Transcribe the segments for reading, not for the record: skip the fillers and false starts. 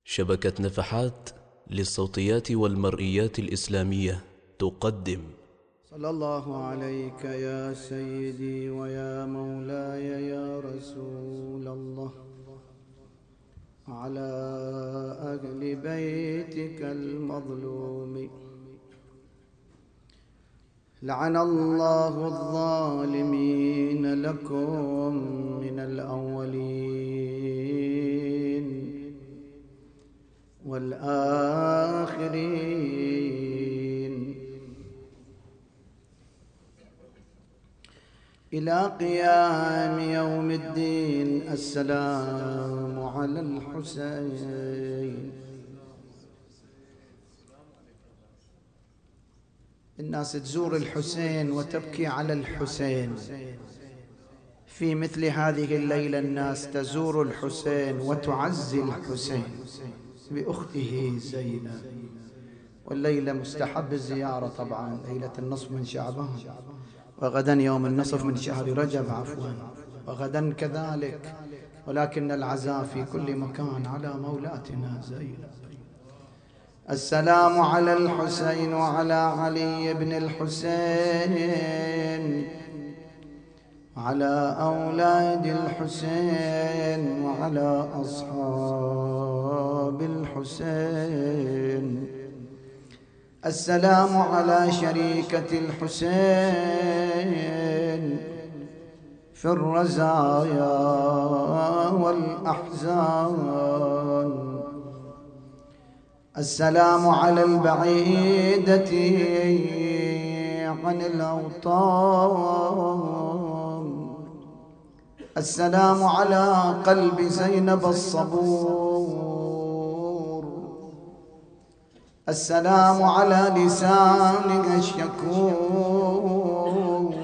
شبكة نفحات للصوتيات والمرئيات الإسلامية تقدم. صلى الله عليك يا سيدي ويا مولاي يا رسول الله، على أهل بيتك المظلوم. لعن الله الظالمين لكم من الأولين والآخرين إلى قيام يوم الدين. السلام على الحسين. الناس تزور الحسين وتبكي على الحسين. في مثل هذه الليلة الناس تزور الحسين وتعزي الحسين بأخته زينب. والليلة مستحب الزيارة طبعا، ليلة النصف من شعبان، وغدا يوم النصف من شهر رجب عفوا، وغدا كذلك، ولكن العزاء في كل مكان على مولاتنا زينب. السلام على الحسين وعلى علي بن الحسين وعلى أولاد الحسين وعلى أصحاب الحسين. السلام على شريكة الحسين في الرزايا والأحزان. السلام على البعيدة عن الأوطان. السلام على قلب زينب الصبور. السلام على لسانها الشكور.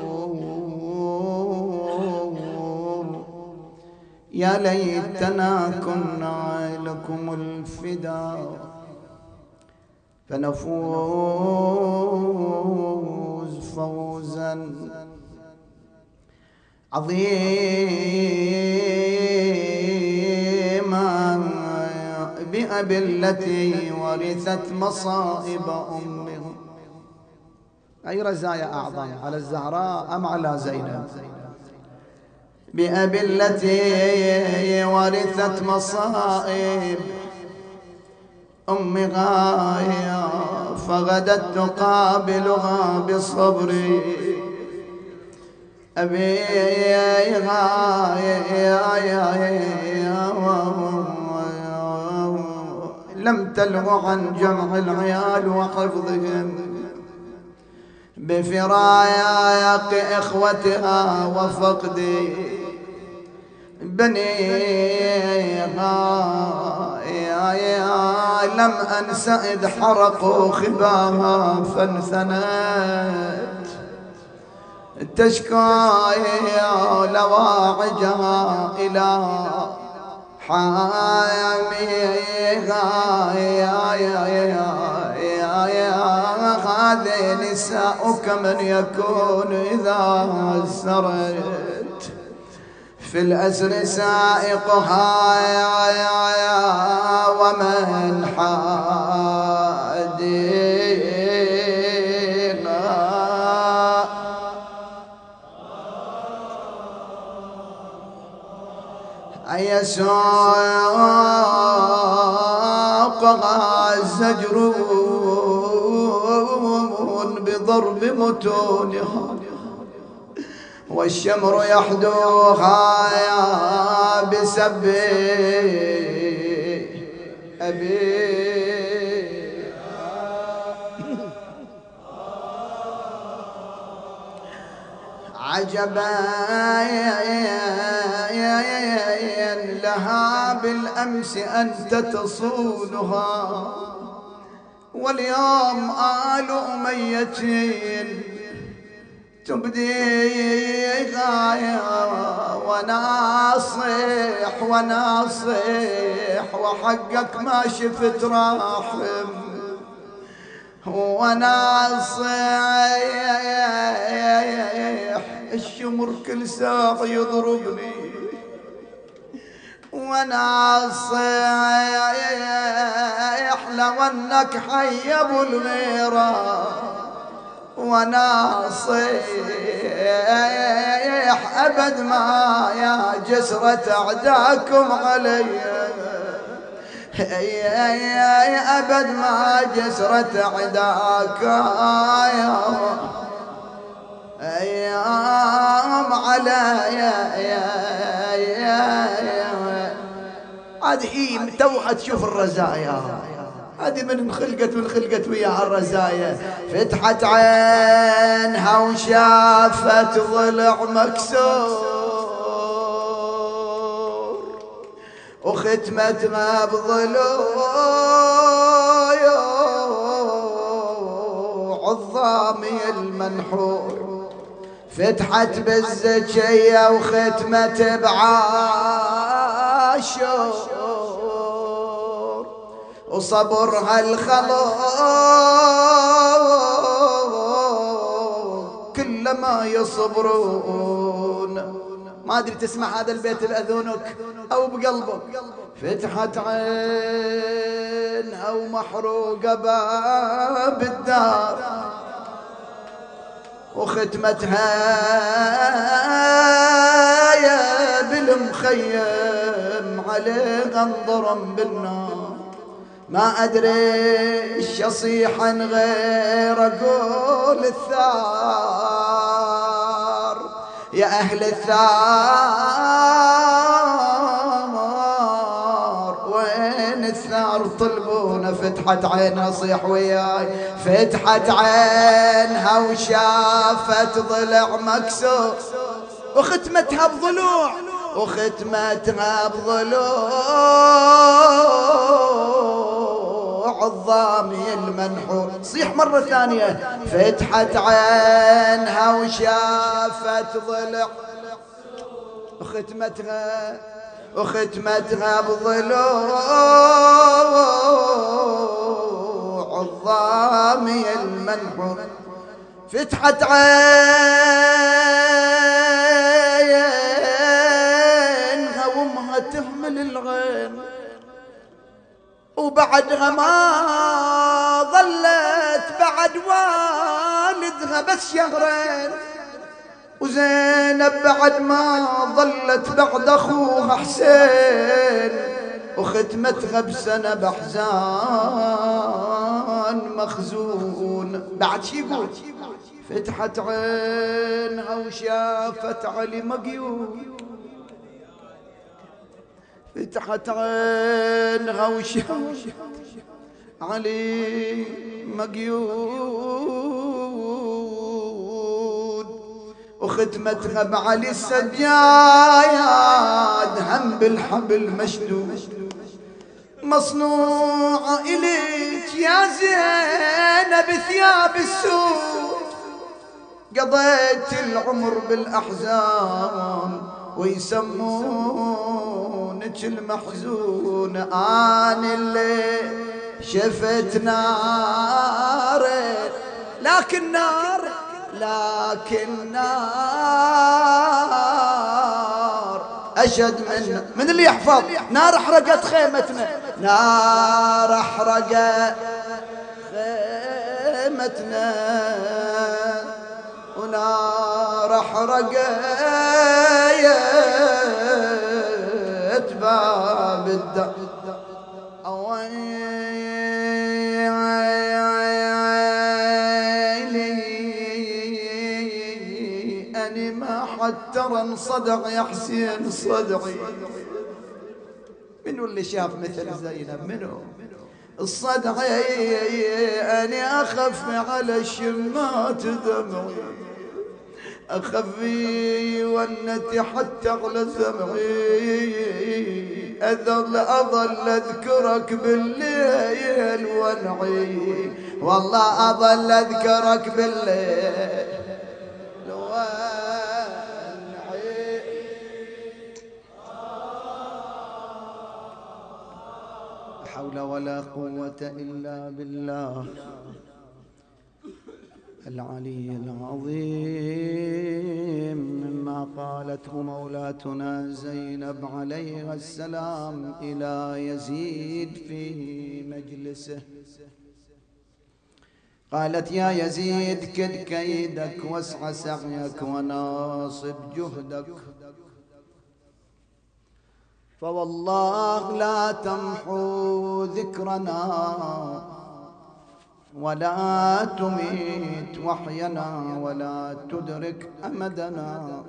يا ليتنا كنا لكم الفداء فنفوز فوزا عظيما بأبي التي ورثت مصائب أمهم. أي رزايا أعظم، على الزهراء أم على زينب؟ بأبي التي ورثت مصائب أمها فغدت تقابلها بصبر أبيها. لم تلغ عن جمع العيال وحفظهم بفراق إخوتها وفقد بنيها. لم أنس إذ حرقوا خباها فانثنت تشكى لواعجها إلى حاميها. هذه نساؤك من يكون إذا سرت في الأسر سائقها ومن حاديها. أي ساقها زجرون بضرب متونها والشمر يحدوها بسب أبي. عجبا لها بالأمس أنت تصونها، واليوم آل أمية تبديها. وناصح وحقك ما شفت راحم، وناصح الشمر كل ساعة يضربني، وانا لو انك حي ابو الغيرة وانا صيح ابد ما يا جسرة اعداكم علي، ابد ما جسرة اعداك يا ايام علي. هذه هي توها تشوف الرزايا، هذه من خلقت وياها الرزايا. فتحت عينها وشافت ضلع مكسور وختمتها بضلوع الضامي المنحور. فتحت بالزكية وختمت بعاشور وصبرها الخلق كلما يصبرون. ما أدري تسمع هذا البيت بأذنك أو بقلبك. فتحت عينها ومحروقة باب الدار وختمتها يا بالمخيم عليه انضرم بالنار. ما ادري ايش اصيح عن غير اقول الثار يا اهل الثار وين الثار طلبونا. فتحت عينها صيح وياي. فتحت عينها وشافت ضلع مكسور وختمتها بضلوع الضامي المنحور. صيح مرة ثانية. فتحت عينها وشافت ضلع وختمتها بضلوع الضامي المنحور. فتحت عينها وامها تهمل الغين وبعدها ما ظلت بعد والدها بس شهرين وزينب بعد ما ظلت بعد اخوها حسين وختمتها بسنة بحزان مخزون. بعد شي يقول فتحت عينها وشافت علي مقيود. فتحت عينها وشافت علي مقيود وختمتها بعلي السجاد هم بالحبل مشدود. مصنوعة إليك يا زينب ثياب السود قضيت العمر بالأحزان ويسمونك المحزون. أنا اللي شفت نار لكن نار أشد من اللي يحفظ. نار احرقت خيمتنا، نار احرقت خيمتنا ونار احرقت باب الدار. أني ما حتى انصدق يا حسين صدعي. منو اللي شاف مثل زينب؟ منو الصدعي؟ أني أخف على الشمات دمعي أخفي والنتي حتى على سمعي أظل أذكرك بالليل ونعي والله أظل أذكرك بالليل ونعي. لا حول ولا قوة إلا بالله العلي العظيم مما قالته مولاتنا زينب عليها السلام إلى يزيد في مجلسه. قالت: يا يزيد كد كيدك واسع سعيك وناصب جهدك، فوالله لا تمحو ذكرنا ولا تميت وحينا ولا تدرك أمدنا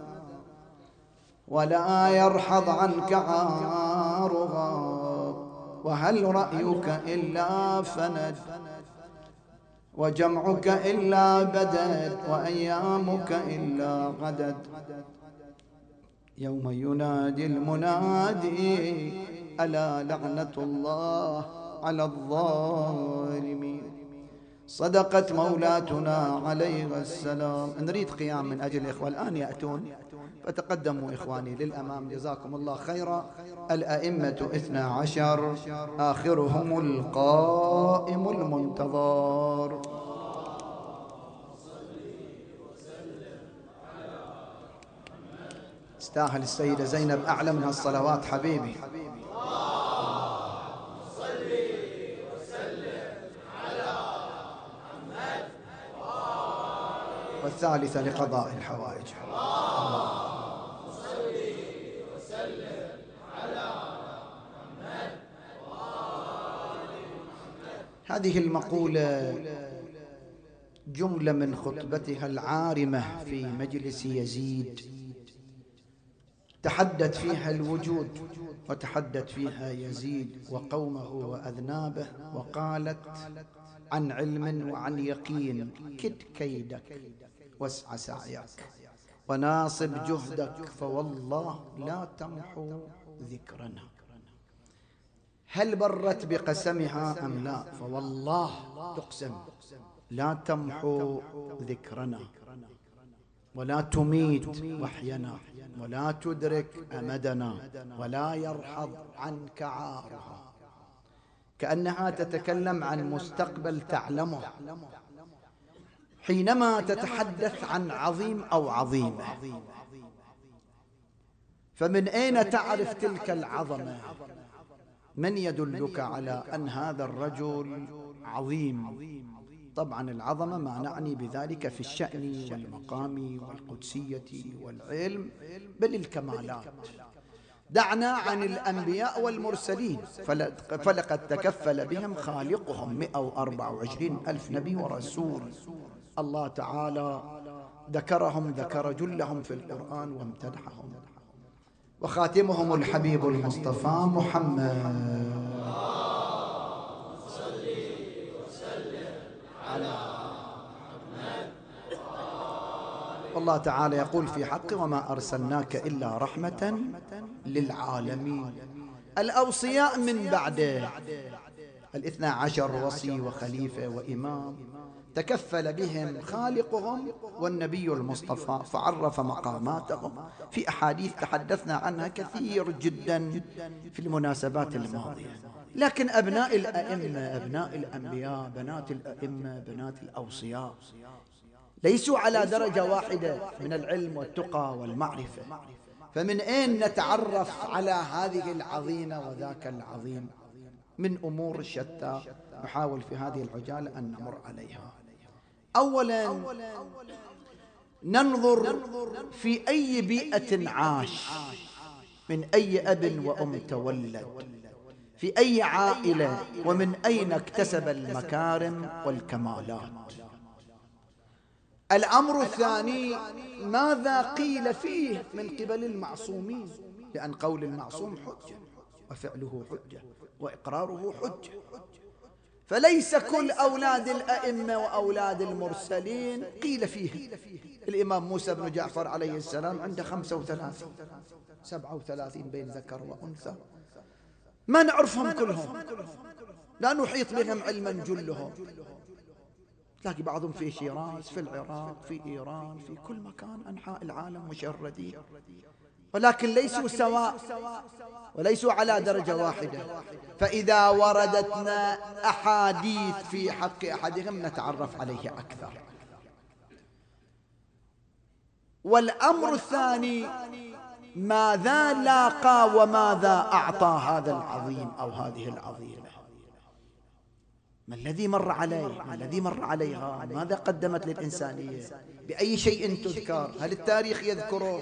ولا يرحض عنك عارها، وهل رأيك إلا فند وجمعك إلا بدد وأيامك إلا غدد، يوم ينادي المنادي ألا لعنة الله على الظالمين. صدقت مولاتنا عليها السلام. نريد قيام من أجل الإخوة الآن يأتون، فتقدموا إخواني للأمام جزاكم الله خيرا. الأئمة 12 آخرهم القائم المنتظر. تستاهل السيدة زينب أعلى من هالصلوات حبيبي. والثالثة لقضاء الحوائج. هذه المقولة جملة من خطبتها العارمة في مجلس يزيد، تحدث فيها الوجود وتحدث فيها يزيد وقومه وأذنابه، وقالت عن علم وعن يقين: كد كيدك واسع سعيك وناصب جهدك، فوالله لا تمحو ذكرنا. هل برت بقسمها أم لا؟ فوالله تقسم لا تمحو ذكرنا ولا تميت وحينا ولا تدرك أمدنا ولا يرحض عنك عارها. كأنها تتكلم عن مستقبل تعلمه حينما تتحدث عن عظيم أو عظيمة. فمن أين تعرف تلك العظمة؟ من يدلك على أن هذا الرجل عظيم؟ طبعا العظمة ما نعني بذلك في الشأن والمقام والقدسية والعلم، بل الكمالات. دعنا عن الأنبياء والمرسلين، فلقد تكفل بهم خالقهم 124 ألف نبي ورسول. الله تعالى ذكر جلهم في القرآن وامتدحهم، وخاتمهم الحبيب المصطفى محمد. والله تعالى يقول في حقه: وما أرسلناك إلا رحمة للعالمين. الأوصياء من بعده 12 وصي وخليفة وإمام تكفل بهم خالقهم والنبي المصطفى، فعرف مقاماتهم في أحاديث تحدثنا عنها كثير جدا في المناسبات الماضية. لكن أبناء الأئمة، أبناء الأنبياء، بنات الأئمة، بنات الأوصياء، ليسوا على درجة واحدة من العلم والتقى والمعرفة. فمن أين نتعرف على هذه العظيمة وذاك العظيم؟ من أمور شتى نحاول في هذه العجالة أن نمر عليها. أولا ننظر في أي بيئة عاش، من أي أب وأم تولد، في أي عائلة، ومن أين اكتسب المكارم والكمالات. الأمر الثاني: ماذا قيل فيه من قبل المعصومين؟ لأن قول المعصوم حجة وفعله حجة وإقراره حجة، فليس كل أولاد الأئمة وأولاد المرسلين قيل فيه. الإمام موسى بن جعفر عليه السلام عنده 35 37 بين ذكر وأنثى، ما نعرفهم كلهم، لا نحيط بهم علما جلهم. تلاقي بعضهم في شيراز، في العراق، في إيران، في كل مكان أنحاء العالم مشردين، ولكن ليسوا سواء وليسوا على درجة واحدة. فإذا وردتنا أحاديث في حق أحدهم نتعرف عليه أكثر. والأمر الثاني ماذا لاقى وماذا أعطى هذا العظيم أو هذه العظيمة، ما الذي مر عليه، ما الذي مر عليها، ماذا قدمت للإنسانية، بأي شيء تذكر، هل التاريخ يذكره؟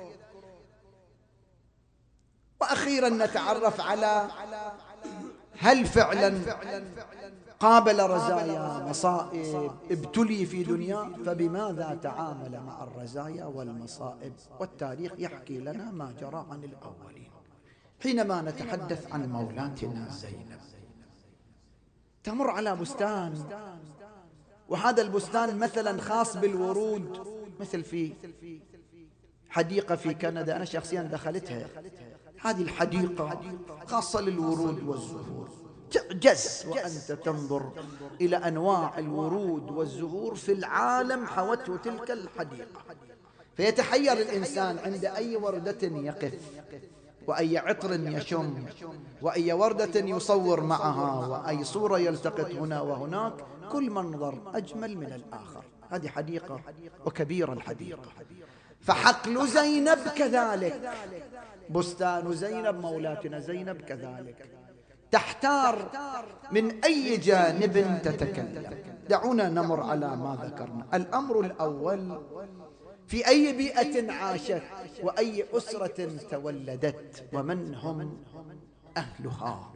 وأخيرا نتعرف على هل فعلا قابل رزايا مصائب ابتلي في دنيا، فبماذا تعامل مع الرزايا والمصائب، والتاريخ يحكي لنا ما جرى عن الأولين. حينما نتحدث عن مولاتنا زينب تمر على بستان، وهذا البستان مثلا خاص بالورود، مثل في حديقة في كندا أنا شخصيا دخلتها، هذه الحديقة خاصة للورود والزهور، تعجز وأنت تنظر إلى أنواع الورود والزهور في العالم حوته تلك الحديقة، فيتحير الإنسان عند أي وردة يقف، وأي عطر يشم، وأي وردة يصور معها، وأي صورة يلتقط هنا وهناك، كل منظر أجمل من الآخر. هذه حديقة وكبيرة الحديقة. فحقل زينب كذلك، بستان زينب مولاتنا زينب كذلك، تحتار من أي جانب تتكلم. دعونا نمر على ما ذكرنا. الأمر الأول، في أي بيئة عاشت وأي أسرة تولدت ومن هم أهلها.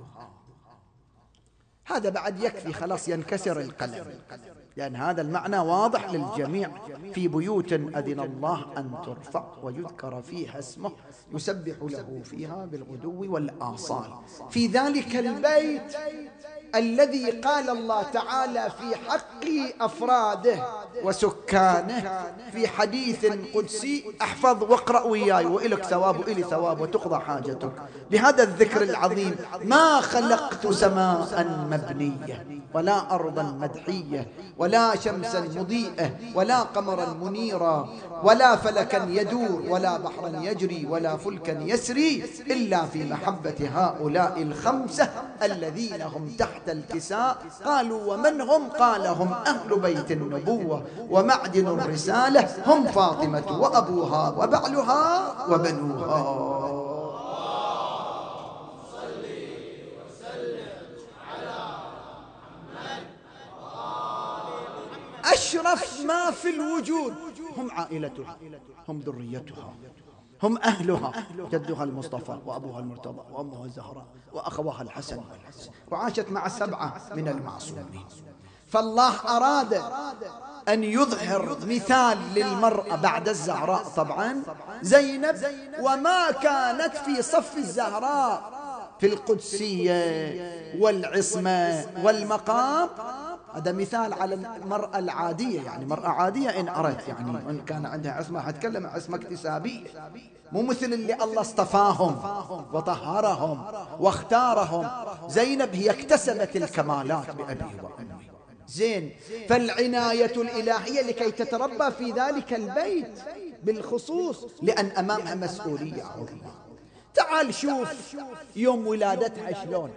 هذا بعد يكفي، خلاص ينكسر القلم، لأن هذا المعنى واضح للجميع. في بيوت أذن الله أن ترفع ويذكر فيها اسمه يسبح له فيها بالغدو والآصال. في ذلك البيت الذي قال الله تعالى في حق أفراده وسكانه في حديث قدسي: احفظ واقرأ وياي وإلك ثواب وإلي ثواب وتقضى حاجتك. بهذا الذكر العظيم: ما خلقت سماء مبنية ولا أرضا مدحية ولا شمسا مضيئة ولا قمرا منيرا ولا فلكا يدور ولا بحرا يجري ولا فلكا يسري إلا في محبة هؤلاء الخمسة الذين هم تحت الكساء. قالوا: ومن هم؟ قال: هم أهل بيت النبوة ومعدن الرسالة، هم فاطمة وأبوها وبعلها وبنوها. أشرف ما في الوجود هم عائلتها، هم ذريتها، هم أهلها، جدها المصطفى وأبوها المرتضى وأمها الزهراء وأخوها الحسن والحسين، وعاشت مع 7 من المعصومين. فالله أراد أن يظهر مثال للمرأة بعد الزهراء طبعا زينب، وما كانت في صف الزهراء في القدسية والعصمة والمقام. هذا مثال على المرأة العادية، يعني مرأة عادية إن أردت، يعني إن كان عندها عصمة هتكلم عصمة اكتسابية، مو مثل اللي الله اصطفاهم وطهرهم واختارهم. زينب هي اكتسبت الكمالات بأبي وأمي. زين، فالعناية الإلهية لكي تتربى في ذلك البيت بالخصوص، لأن أمامها مسؤولية عظيمة. تعال شوف يوم ولادتها شلون.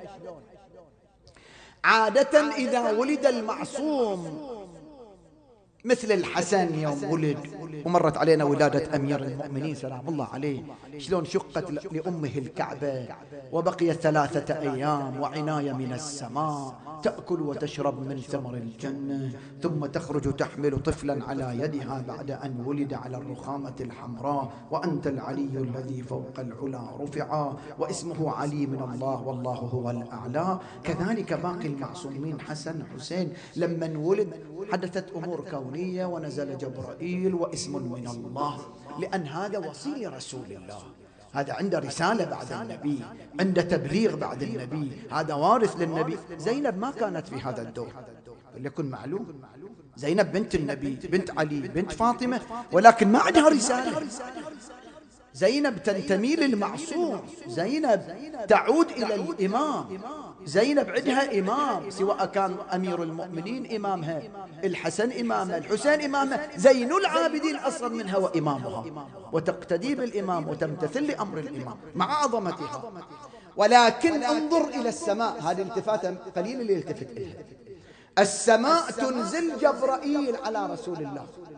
عادة إذا ولد المعصوم مثل الحسن يوم ولد، ومرت علينا ولادة أمير المؤمنين سلام الله عليه، شلون شقت لأمه الكعبة وبقيت 3 أيام، وعناية من السماء، تأكل وتشرب من ثمر الجنة، ثم تخرج تحمل طفلا على يدها بعد أن ولد على الرخامة الحمراء: وأنت العلي الذي فوق العلا رفعا، واسمه علي من الله والله هو الأعلى. كذلك باقي المعصومين حسن حسين لما ولد حدثت أمور كونية، ونزل جبرائيل واسم من الله، لأن هذا وصي رسول الله، هذا عنده رسالة بعد النبي، عنده تبليغ بعد النبي، هذا وارث للنبي. زينب ما كانت في هذا الدور، ليكن معلوم، زينب بنت النبي، بنت علي، بنت فاطمة، ولكن ما عندها رسالة. زينب تنتمي للمعصوم، زينب تعود إلى الإمام، زينب عندها إمام، سواء كان أمير المؤمنين إمامها، الحسن إمامها، الحسين إمامها، زين العابدين أصغر منها وإمامها، وتقتدي بالإمام وتمتثل لأمر الإمام مع عظمتها. ولكن انظر إلى السماء، هذه التفاتة قليل اللي يلتفت إليها. السماء تنزل جبرائيل على رسول الله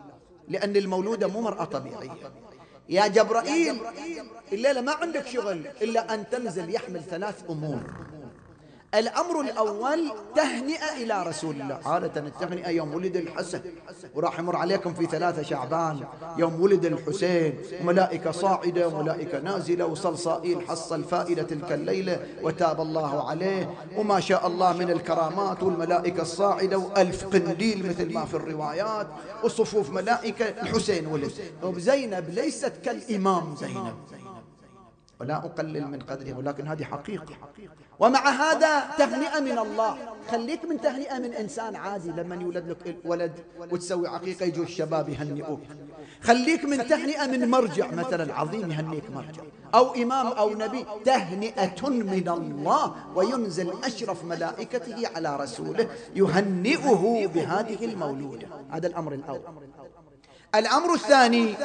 لأن المولودة مو مرأة طبيعية. يا جبرائيل الليلة ما عندك شغل إلا أن تنزل، يحمل 3 أمور. الأمر الأول تهنئة إلى رسول الله. عادة التهنئة يوم ولد الحسن، وراح يمر عليكم في 3 شعبان يوم ولد الحسين، وملائكة صاعدة وملائكة نازلة، وصلصائيل حصل فائدة تلك الليلة وتاب الله عليه، وما شاء الله من الكرامات، والملائكة الصاعدة، و1000 قنديل مثل ما في الروايات، وصفوف ملائكة. الحسين ولد. وزينب ليست كالإمام زينب، ولا أقلل من قدره، ولكن هذه حقيقة. ومع هذا تهنئة من الله. خليك من تهنئة من إنسان عادي لما يولد لك ولد وتسوي عقيقة يجوا الشباب يهنئوك. خليك من تهنئة من مرجع مثلا عظيم يهنئك مرجع، أو إمام أو نبي. تهنئة من الله، وينزل أشرف ملائكته على رسوله يهنئه بهذه المولودة. هذا الأمر الأول. الأمر الثاني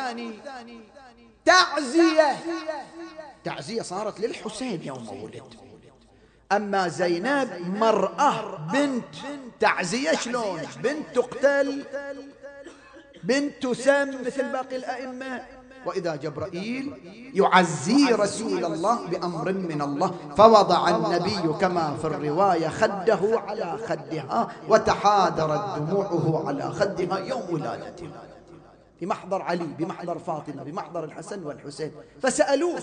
تعزية صارت للحسين يوم ولد. أما زينب مرأة بنت، تعزية شلون؟ بنت تقتل، بنت تسم مثل باقي الأئمة. وإذا جبرائيل يعزي رسول الله بأمر من الله، فوضع النبي كما في الرواية خده على خدها، وتحادرت دموعه على خدها يوم ولادته، بمحضر علي، بمحضر فاطمة، بمحضر الحسن والحسين. فسألوه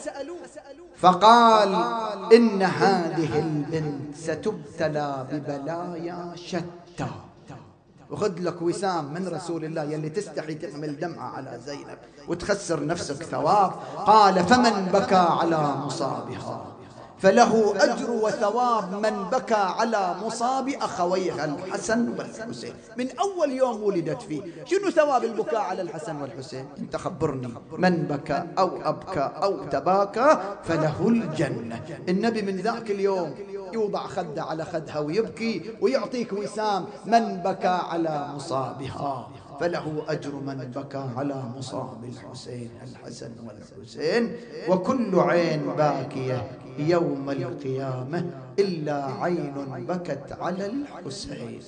فقال: إن هذه البنت ستبتلى ببلايا شتى. وخذ لك وسام من رسول الله يلي تستحي تحمل دمعة على زينب وتخسر نفسك ثواب. قال: فمن بكى على مصابها فله أجر وثواب من بكى على مصاب أخويها الحسن والحسين. من أول يوم ولدت فيه. شنو ثواب البكاء على الحسن والحسين؟ انت خبرني. من بكى أو أبكى أو تباكى فله الجنة. النبي من ذاك اليوم يوضع خده على خدها ويبكي ويعطيك وسام: من بكى على مصابها فله أجر من بكى على مصاب الحسن والحسين. وكل عين باكية يوم القيامة إلا عين بكت على الحسين.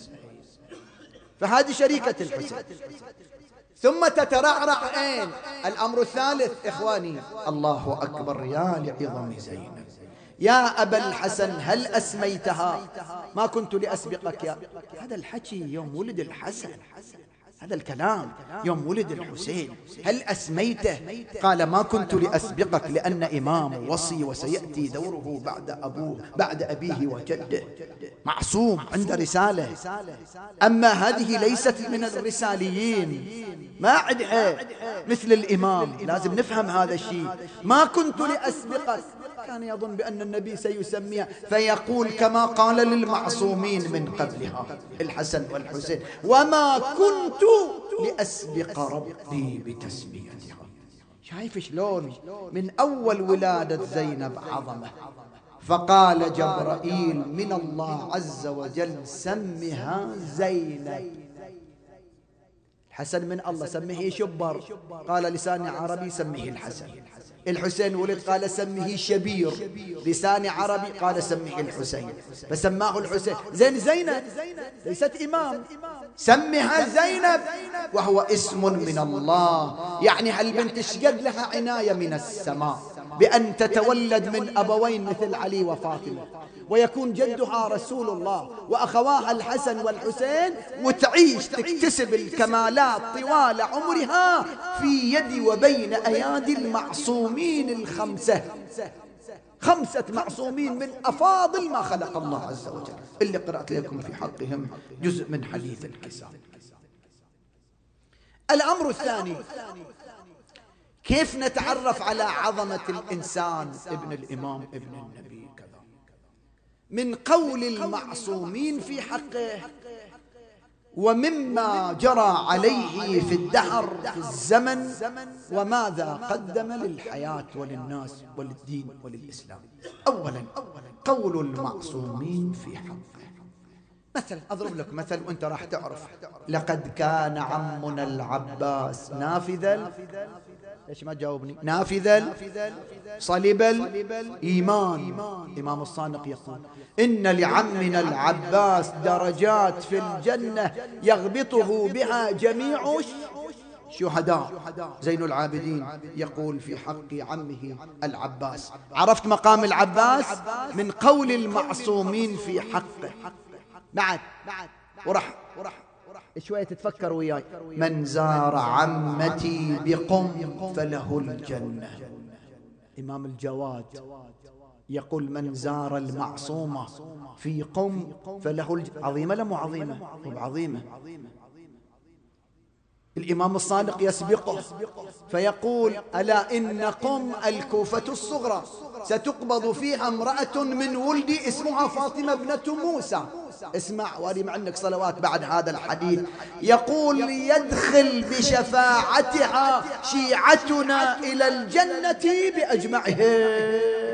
فهذه شريكة الحسين. ثم تترعرع عين. الأمر الثالث إخواني، الله أكبر يا لعظم زينب. يا أبا الحسن هل أسميتها؟ ما كنت لأسبقك يا. هذا الحكي يوم ولد الحسن، هذا الكلام يوم ولد الحسين. هل أسميته؟ قال: ما كنت لأسبقك، لأن إمام وصي وسيأتي دوره بعد أبوه، بعد أبيه وجده، معصوم عند رسالة. أما هذه ليست من الرساليين، ما عندها مثل الإمام. لازم نفهم هذا الشيء. ما كنت لأسبقك، كان يظن بأن النبي سيسميها فيقول كما قال للمعصومين من قبلها الحسن والحسين: وما كنت لأسبق ربي بتسميتها. شايف شلون من أول ولادة زينب عظمة. فقال جبرائيل من الله عز وجل: سمها زينب. الحسن من الله، سميه شبر. قال لسان عربي سميه الحسن. الحسين ولد قال سميه شبير. لسان عربي قال سميه الحسين، فسماه الحسين. زينب ليست إمام، سمها زينب، وهو اسم من الله. يعني هالبنت اشقد لها عناية من السماء بأن تتولد من أبوين مثل علي وفاطمة، ويكون جدها رسول الله وأخواها الحسن والحسين، وتعيش تكتسب الكمالات طوال عمرها في يد وبين أيادي المعصومين الخمسة. 5 معصومين من أفاضل ما خلق الله عز وجل، اللي قرأت لكم في حقهم جزء من حديث الكساء. الأمر الثاني، كيف نتعرف على عظمة الإنسان ابن الإمام ابن النبي؟ كذا من قول المعصومين في حقه، ومما جرى عليه في الدهر في الزمن، وماذا قدم للحياة وللناس وللدين وللإسلام. أولا قول المعصومين في حقه. مثل أضرب لك مثل وأنت راح تعرف. لقد كان عمنا العباس نافذا، ليش ما تجاوبني؟ نافذا صلب الإيمان. إمام الصادق يقول: إن لعمنا العباس درجات في الجنة يغبطه بها جميع شهداء زين العابدين يقول في حق عمه العباس. عرفت مقام العباس من قول المعصومين في حقه. بعد ورح شوية تتفكر وياي. من زار عمتي بقم فله الجنة. إمام الجواد يقول من زار المعصومة في قم فله الجنة. عظيمة لا مو عظيمة؟ عظيمة. الإمام الصادق يسبقه فيقول ألا إن قم الكوفة الصغرى ستقبض فيها امرأة من ولدي اسمها فاطمة ابنة موسى. اسمع واري عندك صلوات بعد هذا الحديث. يقول يدخل بشفاعتها شيعتنا إلى الجنة بأجمعهم.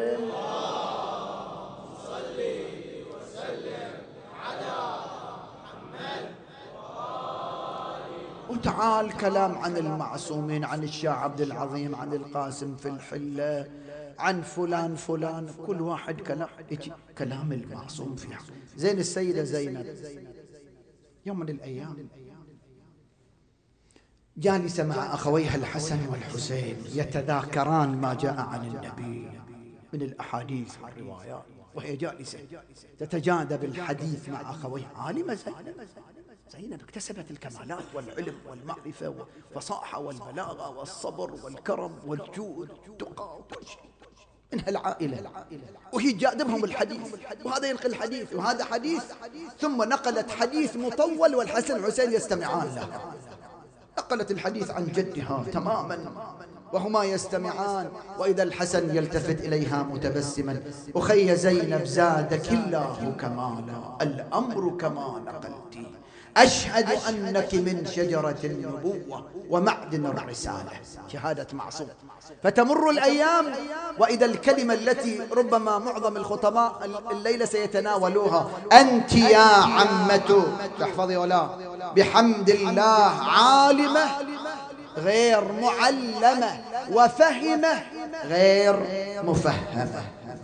وتعال كلام عن المعصومين، عن الشاه عبد العظيم، عن القاسم في الحلة، عن فلان فلان، كل واحد كلام المعصوم في حق. زين السيدة زينب يوم من الأيام جالسة مع أخويها الحسن والحسين يتذاكران ما جاء عن النبي من الأحاديث والروايات، وهي جالسة تتجاذب الحديث مع أخويها. عالمة زينب اكتسبت الكمالات والعلم والمعرفة والفصاحة والبلاغة والصبر والكرم والجود والتقى وكل شيء من هالعائلة، وهي جاذبهم الحديث، وهذا ينقل الحديث وهذا حديث، ثم نقلت حديث مطول والحسن والحسين يستمعان له. نقلت الحديث عن جدها تماما وهما يستمعان، وإذا الحسن يلتفت إليها متبسما: أخي زينب زادك الله كمالا، الأمر كما نقلتي، أشهد أنك من شجرة النبوة ومعدن الرسالة. شهادة معصوم. فتمر الأيام وإذا الكلمة التي ربما معظم الخطباء الليلة سيتناولوها: أنت يا عمة، تحفظي ولا بحمد الله عالمة غير معلمة، وفهمة غير مفهمة.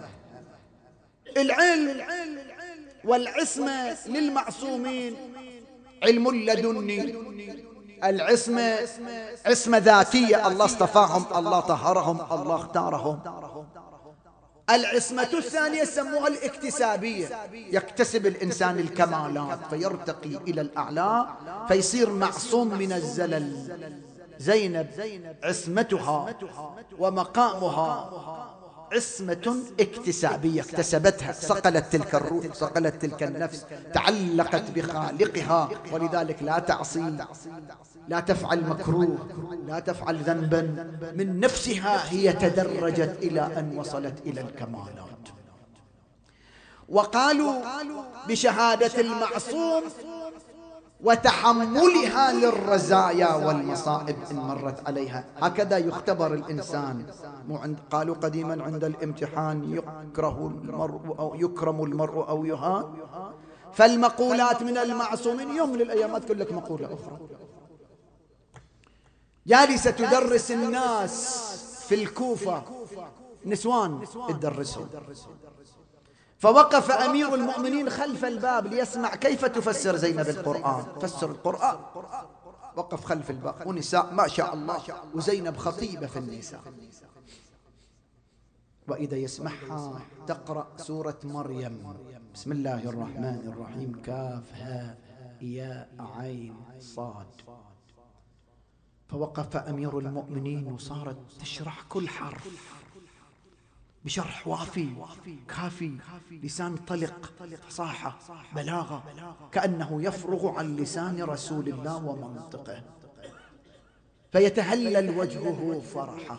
العلم والعصمة للمعصومين علم لدني. العصمة عصمة ذاتية، الله اصطفاهم، الله طهرهم، الله اختارهم. العصمة الثانية سموها الاكتسابية، يكتسب الإنسان الكمالات فيرتقي إلى الأعلى فيصير معصوم من الزلل. زينب عصمتها ومقامها عصمة اكتسابية، اكتسبتها، صقلت تلك الروح، صقلت تلك النفس، تعلقت بخالقها، ولذلك لا تعصي، لا تفعل مكروه، لا تفعل ذنبا، من نفسها هي تدرجت إلى أن وصلت إلى الكمالات. وقالوا بشهادة المعصوم وتحملها للرزايا والمصائب إن مرت عليها. هكذا يختبر الإنسان. قالوا قديما عند الامتحان يكرم المرء أو يهان. فالمقولات من المعصومين يوم من الأيام تقول لك مقولة أخرى. جالسة تدرس الناس في الكوفة، نسوان تدرسهم، فوقف أمير المؤمنين خلف الباب ليسمع كيف تفسر زينب القرآن. فسر القرآن، وقف خلف الباب، ونساء ما شاء الله، وزينب خطيبة في النساء. وإذا يسمعها تقرأ سورة مريم: بسم الله الرحمن الرحيم، كاف ها يا عين صاد. فوقف أمير المؤمنين وصارت تشرح كل حرف بشرح وافي كافي، لسان طلق، فصاحة، بلاغة، كأنه يفرغ عن لسان رسول الله ومنطقه، فيتهلل وجهه فرحا،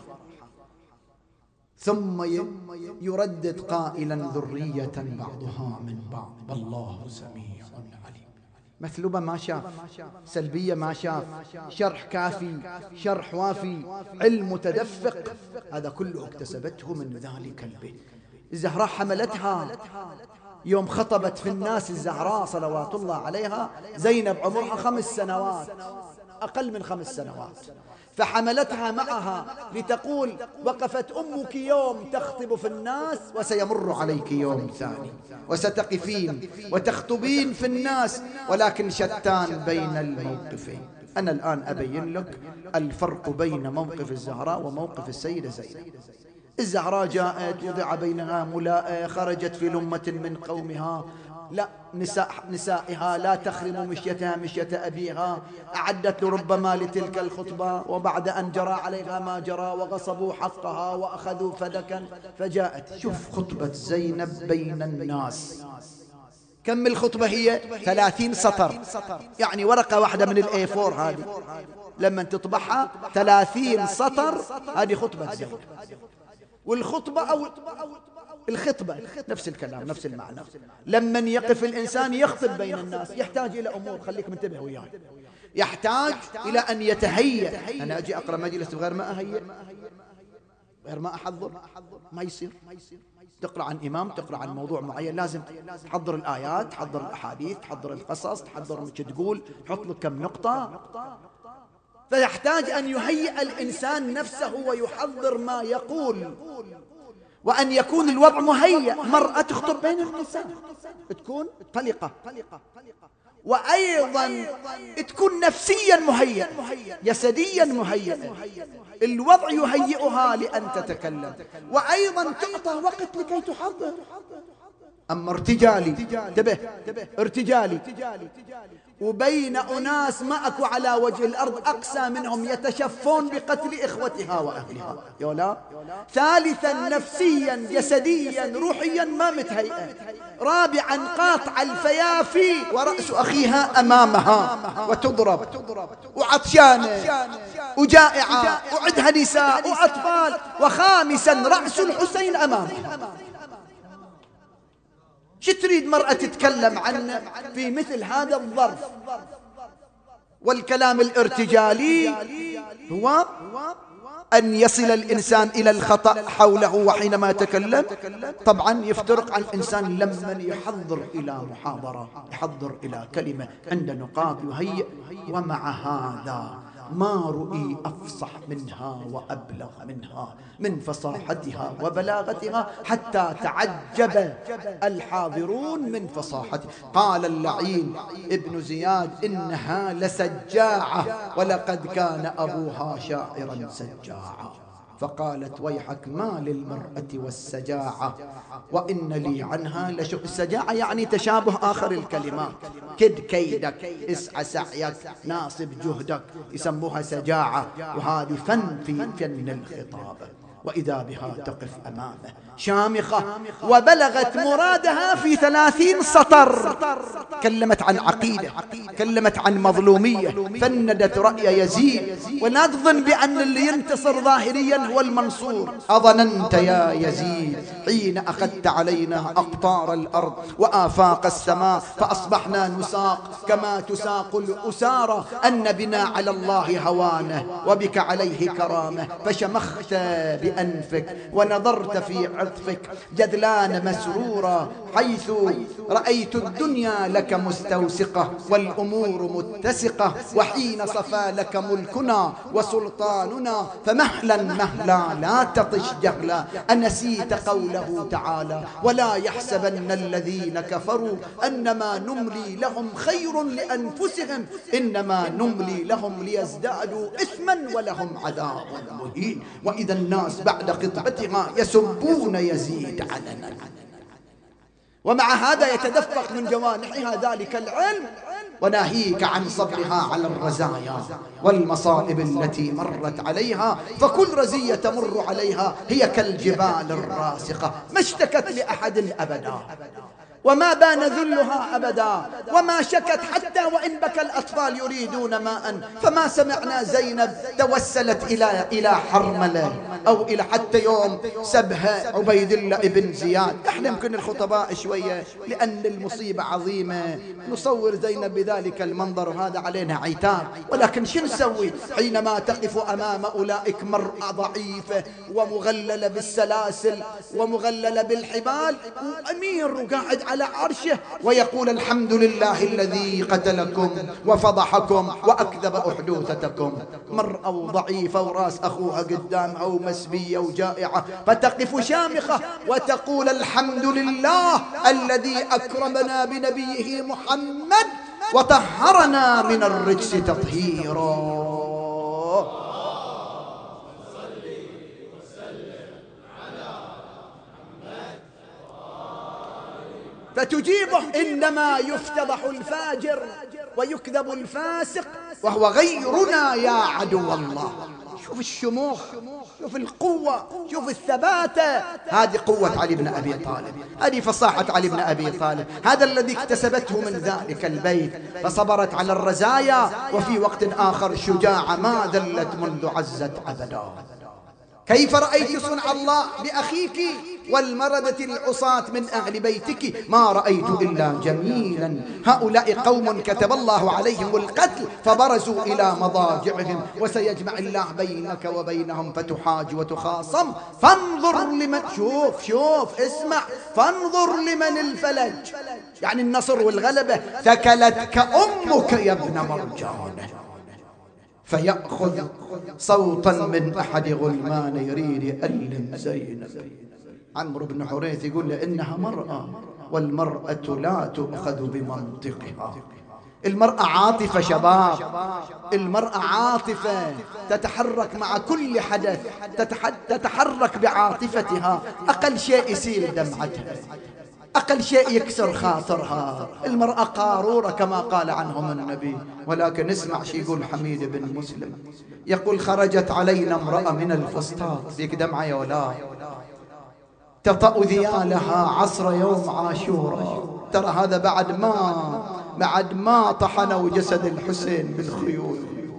ثم يردد قائلا: ذرية بعضها من بعض والله سميع عليم. مثلوبة ما شاف، سلبية ما شاف، شرح كافي، شرح وافي، علم متدفق، هذا كله اكتسبته من ذلك البيت. الزهراء حملتها يوم خطبت في الناس، الزهراء صلوات الله عليها، زينب عمرها 5 سنوات، أقل من 5 سنوات، فحملتها معها لتقول: وقفت أمك يوم تخطب في الناس وسيمر عليك يوم ثاني وستقفين وتخطبين في الناس، ولكن شتان بين الموقفين. أنا الآن أبين لك الفرق بين موقف الزهراء وموقف السيدة زينب. الزهراء جاءت وضع بينها ملاءة، خرجت في لمة من قومها، لا نسائها لا تخرم مشيتها مشية أبيها، أعدت ربما لتلك الخطبة، وبعد أن جرى عليها ما جرى وغصبوا حقها وأخذوا فدكا فجاءت. شوف خطبة زينب بين الناس، كم الخطبة هي؟ 30 سطر، يعني ورقة واحدة من الA4 هذه لما تطبعها 30 سطر، هذه خطبة زينب. والخطبة أو الخطبة نفس الكلام نفس المعنى. لما يقف الإنسان يخطب بين الناس يحتاج إلى أمور، خليك منتبه وياي، يحتاج إلى أن يتهيأ. أنا أجي أقرأ مجلس بغير ما أهيأ، غير ما أحضر، ما يصير. تقرأ عن إمام، تقرأ عن موضوع معين، لازم تحضر الآيات، تحضر الأحاديث، تحضر القصص، تحضر مش تقول، تحط لك كم نقطة. فيحتاج أن يهيئ الإنسان نفسه ويحضر ما يقول، وأن يكون الوضع مهيئ. مرأة تخطب بين النساء تكون طلقة، وأيضا تكون نفسيا مهيئة، جسديا مهيئة، الوضع يهيئها لأن تتكلم، وأيضا تعطى وقت لكي تحضر. أما ارتجالي، انتبه، ارتجالي وبين أناس معك على وجه الأرض أقسى منهم يتشفون بقتل إخوتها وأهلها، يولا. ثالثا نفسيا جسديا روحيا ما متهيئة. رابعا قاطع الفيافي ورأس أخيها أمامها وتضرب، وعطشانة وجائعة وعدها نساء وأطفال. وخامسا رأس الحسين أمامها. شو تريد مرأة تتكلم عنه في مثل هذا الظرف؟ والكلام الارتجالي هو أن يصل الإنسان إلى الخطأ حوله وحينما يتكلم. طبعا يفترق عن الإنسان لما يحضر إلى محاضرة، يحضر إلى كلمة عند نقاط يهيئ. ومع هذا ما رؤي أفصح منها وأبلغ منها من فصاحتها وبلاغتها، حتى تعجب الحاضرون من فصاحتها. قال اللعين ابن زياد: إنها لسجاعة، ولقد كان أبوها شاعرا سجاعا. فقالت: ويحك ما للمرأة والسجاعة وإن لي عنها السجاعة يعني تشابه آخر الكلمات، كد كيدك، اسعى سعيك، ناصب جهدك، يسموها سجاعة. وهذه فن في فن الخطاب. وإذا بها تقف أمامه شامخة، وبلغت مرادها في 30 سطر. كلمت عن عقيدة، كلمت عن مظلومية، فندت رأي يزيد. ولا تظن بأن اللي ينتصر ظاهريا هو المنصور. أظننت يا يزيد حين أخذت علينا أقطار الأرض وآفاق السماء، فأصبحنا نساق كما تساق الأسارة، أن بنا على الله هوانه وبك عليه كرامه. فشمخت بأنفك ونظرت في عطفك جدلان مسرورا، حيث رأيت الدنيا لك مستوسقة والأمور متسقة، وحين صفى لك ملكنا وسلطاننا فمهلا مهلا لا تطش جهلا. أنسيت قوله تعالى: ولا يحسبن الذين كفروا أنما نملي لهم خير لأنفسهم إنما نملي لهم ليزدادوا إثما ولهم عذاب مهين. وإذا الناس بعد خطبتها يسبون يزيد علنا، ومع هذا يتدفق من جوانحها ذلك العلم. وناهيك عن صبرها على الرزايا والمصائب التي مرت عليها، فكل رزية تمر عليها هي كالجبال الراسخة، ما اشتكت لأحد أبدا، وما بان ذلها أبدا، وما شكت حتى وإن بكى الأطفال يريدون ماء. فما سمعنا زينب توسلت إلى حرملة أو إلى حتى يوم سبها عبيد الله ابن زياد. احنا يمكن الخطباء شوية لأن المصيبة عظيمة نصور زينب بذلك المنظر، وهذا علينا عتاب. ولكن شو نسوي حينما تقف أمام أولئك مرأة ضعيفة ومغللة بالسلاسل ومغللة بالحبال، وأمير وقاعد على عرشه ويقول: الحمد لله الذي قتلكم وفضحكم وأكذب أحدوثتكم. مرأة ضعيفة وراس أخوها قدامها ومسبية وجائعة، فتقف شامخة وتقول: الحمد لله الذي أكرمنا بنبيه محمد وطهرنا من الرجس تطهيرا. فتجيبه: إنما يفتضح الفاجر ويكذب الفاسق وهو غيرنا يا عدو الله. شوف الشموخ، شوف القوة، شوف الثباتة. هذه قوة علي بن أبي طالب، هذه فصاحة علي بن أبي طالب، هذا الذي اكتسبته من ذلك البيت. فصبرت على الرزايا، وفي وقت آخر شجاعة ما ذلت منذ عزت أبدا. كيف رأيت صنع الله بأخيك والمردة العصاة من أهل بيتك؟ ما رأيت إلا جميلا. هؤلاء قوم كتب الله عليهم القتل فبرزوا إلى مضاجعهم، وسيجمع الله بينك وبينهم فتحاج وتخاصم. فانظر لمن، شوف اسمع، فانظر لمن الفلج، يعني النصر والغلبة. ثكلتك أمك يا ابن مرجان. فيأخذ صوتا من أحد غلمان يريد يألم زينب. عمرو بن حريث يقول له: إنها مرأة، والمرأة لا تؤخذ بمنطقها. المرأة عاطفة شباب، المرأة عاطفة، تتحرك مع كل حدث، تتحرك بعاطفتها. أقل شيء يسيل دمعتها، أقل شيء يكسر خاطرها. المرأة قارورة كما قال عنهم النبي. ولكن اسمع شي يقول حميد بن مسلم، يقول: خرجت علينا امرأة من الفسطاط، فيك دمعة يا ولا، تطأ ذيالها عصر يوم عاشوراء. ترى هذا بعد ما طحنوا جسد الحسين بالخيول.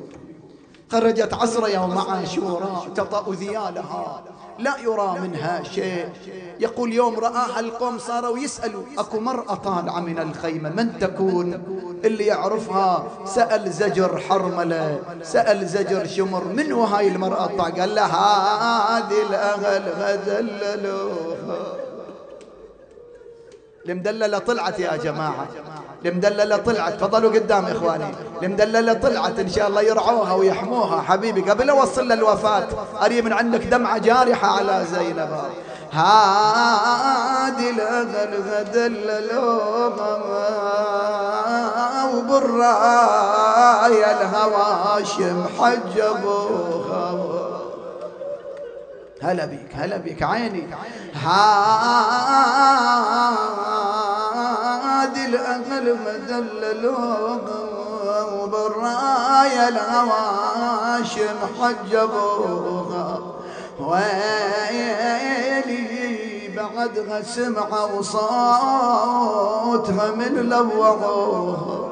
خرجت عصر يوم عاشوراء تطأ ذيالها، لا يرى منها شيء. يقول: يوم رآها القوم صاروا يسألوا: أكو مرأة طالعة من الخيمة، من تكون؟ اللي يعرفها سأل زجر حرملة، سأل زجر شمر، من هاي المرأة الطالعة؟ قال له: هذه الأهل غدللوها. المدللة طلعت يا جماعة، المدللة طلعت. فضلوا قدام إخواني، المدللة طلعت، إن شاء الله يرعوها ويحموها. حبيبي قبل أوصل للوفاة أريد من عندك دمعة جارحة على زينب. هادي الأغل غدللوها وبالراية الهواشم حجبوها. هلا بيك، هلا بيك عيني. هادي الأمل مدللوها وبالراية الهواشم حجبوها. ويلي بعدها سمعوا صوتها من لوعوها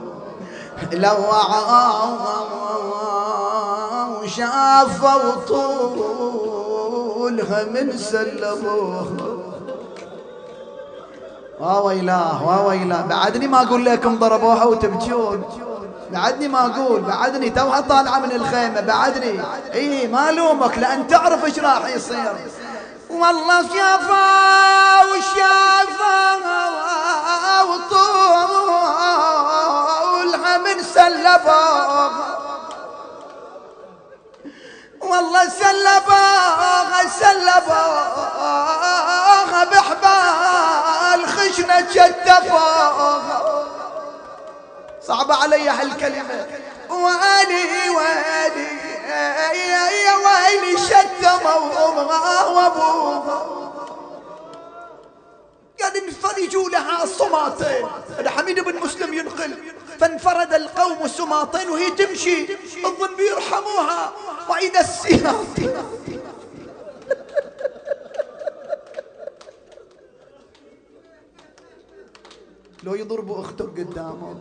وشافوا طولها من سلموها. وويلاه بعدني ما أقول لكم ضربوها وتبكون، بعدني ما أقول، بعدني توها طالعة من الخيمة، بعدني ما لومك لأن تعرف إيش راح يصير. والله شافها وطولها من سلبوها، والله سلبوها بحبال خشنة شدفوها. صعبة علي هالكلمة. ويلي شتموا أمها وأبوها. قال: انفرجوا لها صماطين. هذا حميد بن مسلم ينقل: فانفرد القوم سماطين وهي تمشي، الظن بيرحموها، وإذا السياط لو يضربوا أختك قدامك،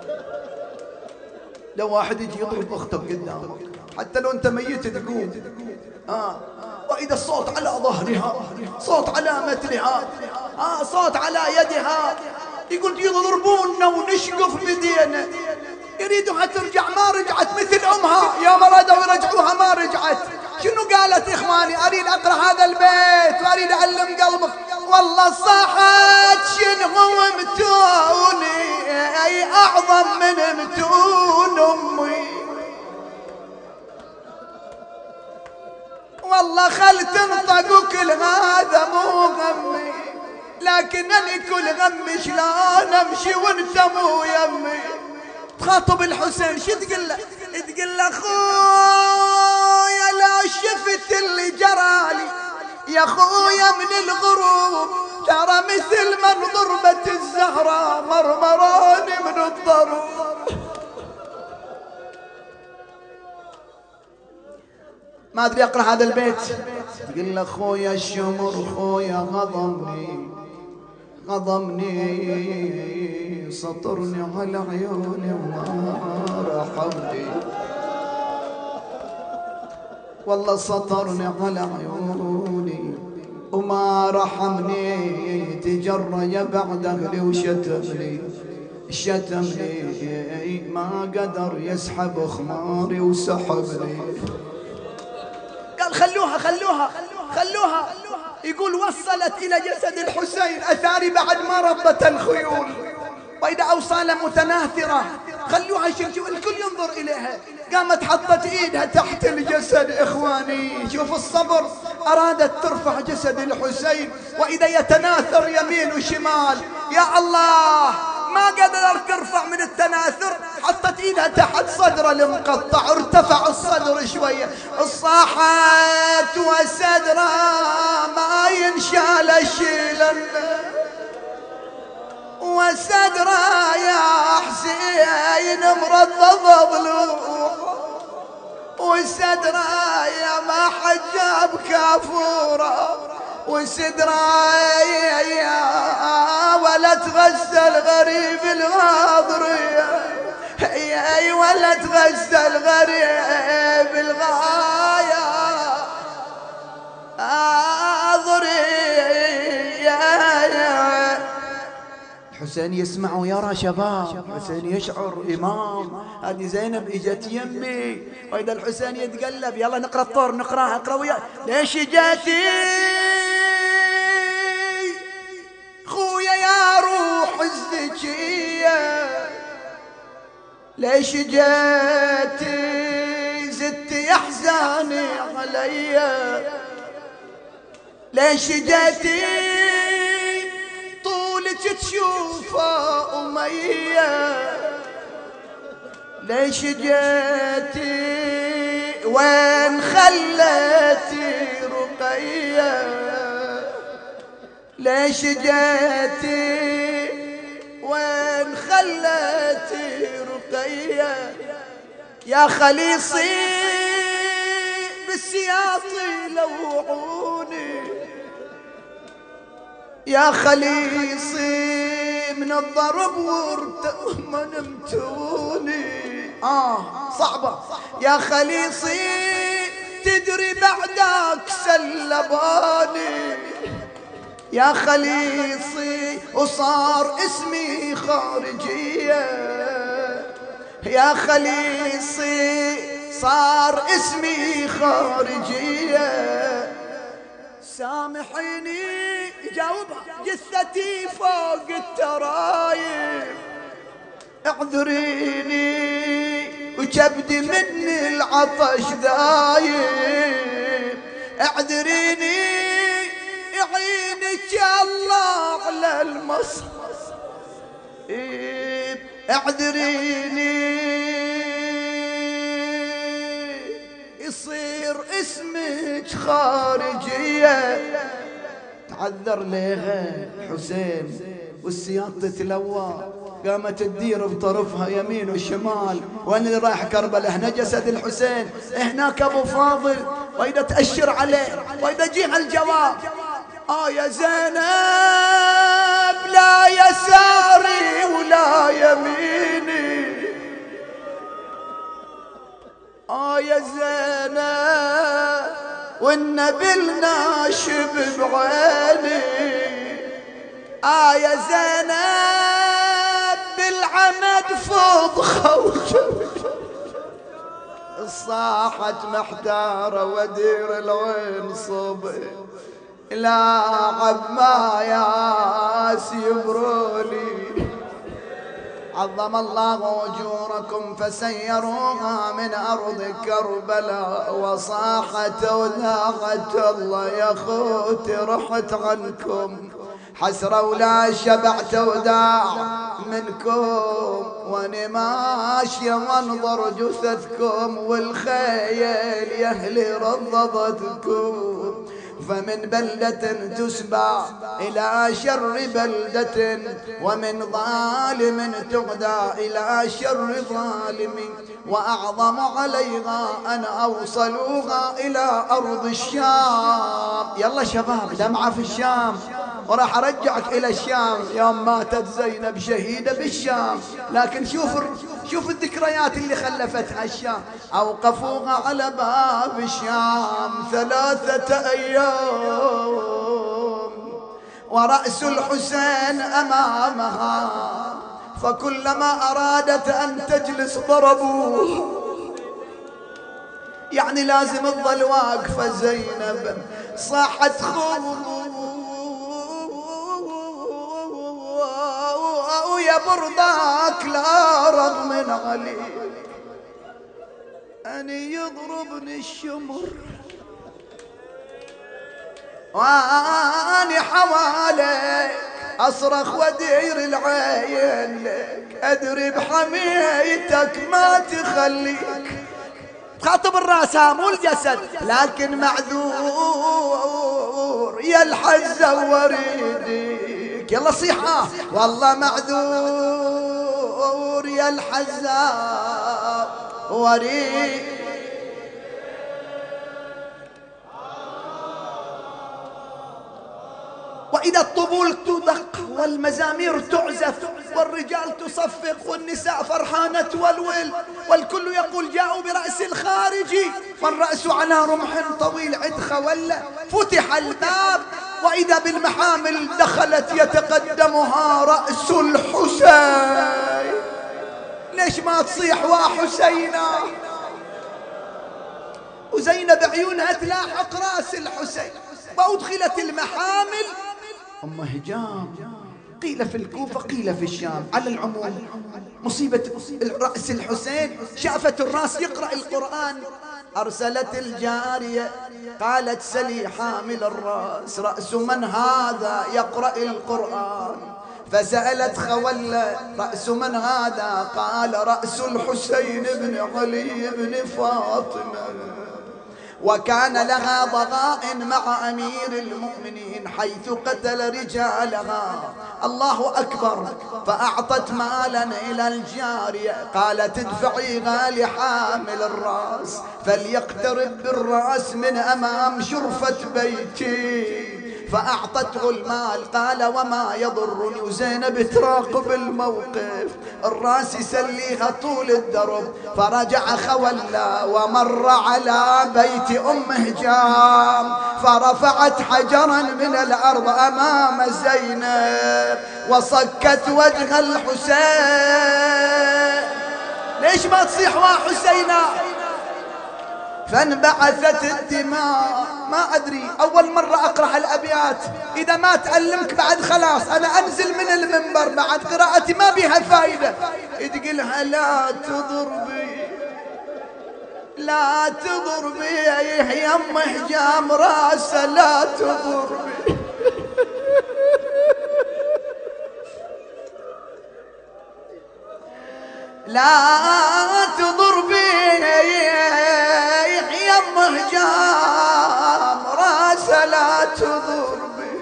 لو واحد يجي يضرب أختك قدامك حتى لو أنت ميت تقوم. وإذا الصوت على ظهرها، صوت على متنها، صوت على يدها. يقول: يضربوننا ونشقف بدينا. يريدوها ترجع، ما رجعت مثل أمها. يوم أرادوا يرجعوها ما رجعت. شنو قالت إخواني؟ أريد أقرأ هذا البيت وأريد أعلم قلبك. والله صاحت شنو متوني، أي أعظم من متون أمي. والله خل تنطق كل هذا مو غمي، لكن أنا كل غمي شلون أمشي وانت مو يمي. تخاطب الحسين شو تقول له؟ تقول له خويا لا شفت اللي جرالي يا خويا من الغروب، ترى مثل من ضربت الزهراء مرمراني من الضروب. ما ادري اقرا هذا البيت. تقول له خويا الشمر خويا غضمني سطرني على عيوني وما رحمني، والله سطرني على عيوني وما رحمني، تجرى بعد اهلي وشتمني ما قدر يسحب خماري وسحبني. قال خلوها. يقول وصلت إلى جسد الحسين أثاري بعد ما ربت الخيول، وإذا أوصال متناثرة. خلوها شوفوا الكل ينظر إليها. قامت حطت إيدها تحت الجسد. إخواني شوف الصبر، أرادت ترفع جسد الحسين وإذا يتناثر يمين وشمال. يا الله ما قدرت ترفع من التناثر، حطت ايدها تحت صدره المقطع، ارتفع الصدر شويه، الصاحات وصدره ما ينشال الشيل، وصدره يا حسين مرضض ضلوع، وصدره يا ما حجاب كافوره، وصدره ولا تغسل غريب الغاضرية، ولا تغسل غريب الغاية الحسين يسمع ويرى شباب، الحسين يشعر إمام. هذه زينب إجت يمي، وإذا الحسين يتقلب يلا نقرأ الطور، اقرأ ويا. ليش جاتي خويا يا روح الزكية، ليش جيتي زدتي احزاني عليا، ليش جيتي طولك تشوفه أمية، ليش جيتي وين خليتي رقية، ليش جيتي وين خليتي رقية، يا خليصي بالسياط لوعوني، يا خليصي من الضرب منمتوني. صعبة. يا خليصي تدري بعدك سلباني، يا خليصي وصار اسمي خارجية، يا خليصي صار اسمي خارجية، سامحيني جاوبها جثتي فوق الترايب، اعذريني وكبدي مني العطش ذايب، اعذريني يعينك يا الله على المصائب، اعذريني يصير اسمك خارجية. تعذر ليها حسين والسياط تتلوى، قامت تدير بطرفها يمين وشمال. وين اللي رايح كربلاء؟ هنا جسد الحسين، هناك ابو فاضل، واذا تأشر عليه واذا جيها الجواب. يا زينب لا يساري ولا يميني، يا زينب والنبي ناشب بعيني، يا زينب بالعمد فضخة صاحت محتارة ودير العين صبي، لاعب ما ياس يبرولي. عظم الله أجوركم فسيروها من أرض كربلاء، وصاحت وذاقت الله يا خوتي رحت عنكم حسرة ولا شبعت وداع. منكم وانا ماشية وانظر جثثكم والخيل يهلي رضضتكم. فمن بلدة تسبع إلى شر بلدة ومن ظالم تغدى إلى شر ظالم وأعظم عليها أن أوصلوها إلى أرض الشام. يلا شباب دمعة في الشام وراح أرجعك إلى الشام. يوم ماتت زينب شهيدة بالشام، لكن شوف الذكريات اللي خلفتها الشام. أوقفوها على باب الشام 3 أيام ورأس الحسين أمامها، فكلما أرادت أن تجلس ضربوه، يعني لازم تظل واقفة زينب. صاحت يا برضاك لا رغم من علي أن يضربني الشمر وأني حواليك أصرخ ودير العين لك، أدري بحميتك ما تخليك. خاطب الراس مو الجسد، لكن معذور يا الحزة وريدك. يلا صيحة والله معذور يا الحزة وريدك. وإذا الطبول تدق والمزامير تعزف والرجال تصفق والنساء فرحانة تولول والكل يقول جاءوا برأس الخارجي، فالرأس على رمح طويل عد خولة. فتح الباب وإذا بالمحامل دخلت يتقدمها رأس الحسين. ليش ما تصيح وحسينا؟ وزينب عيونها تلاحق رأس الحسين. وأدخلت المحامل أم هجام، قيل في الكوفة قيل في الشام. على العموم مصيبة رأس الحسين. شافت الراس يقرأ القرآن، أرسلت الجارية قالت سلي حامل الرأس رأس من هذا يقرأ القرآن؟ فسألت خولة رأس من هذا؟ قال رأس الحسين بن علي بن فاطمة. وكان لها ضغائن مع أمير المؤمنين حيث قتل رجالها. الله أكبر. فأعطت مالا إلى الجارية قالت ادفعيها لحامل الرأس فليقترب بالرأس من أمام شرفة بيتي. فأعطته المال. قال وما يضرني، وزينب تراقب الموقف، الراس يسليها طول الدرب. فرجع خولة ومر على بيت أم هجام فرفعت حجرا من الأرض أمام زينب وصكت وجه الحسين. ليش ما تصيح وحسينا؟ فانبعثت الدماء. ما أدري، أول مرة أقرأ الأبيات، إذا ما تعلمك بعد خلاص أنا أنزل من المنبر، بعد قراءتي ما بيها فايدة. تقولها لا تضربي لا تضربي يا أم هجام راسه لا تضربي. لا تضربي يا أم هجام راسه لا تضربي،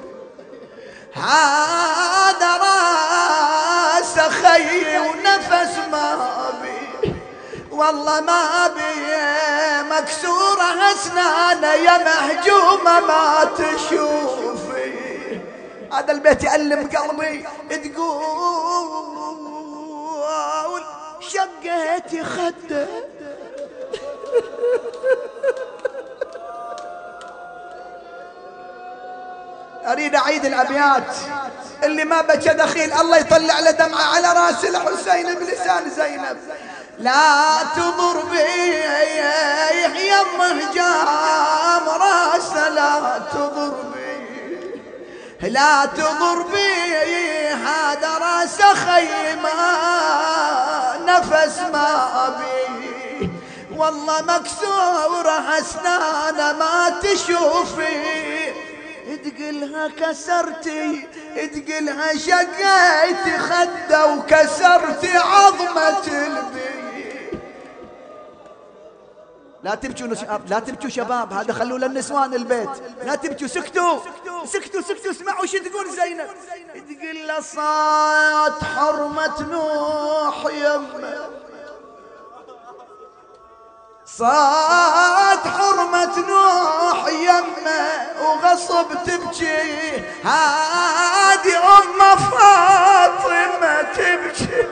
هذا راس خي ونفس ما بي، والله ما بي مكسورة أسنانه يا مهجومة ما تشوفي. هذا البيت يألم قلبي. تقول شقيتي خده أريد أعيد الأبيات. اللي ما بكى دخيل الله يطلع له دمعة على راس الحسين بلسان زينب. لا تضربي يا أم هجام راسه لا تضربي، لا تضربي هذا راس خيمة نفس ما أبي، والله مكسورة أسنانه ما تشوفي. تقلها كسرتي تقلها شقيت خده وكسرت عظمة البيت. لا تبكوا لا تبكوا شباب، هذا خلوا للنسوان البيت. لا تبكوا، سكتوا سكتوا سكتوا، اسمعوا شو تقول زينب. تقول له صوت حرمة نوح يمه، صاد حرمة نوح يمه وغصب تبكي، هادي أم فاطمة تبكي.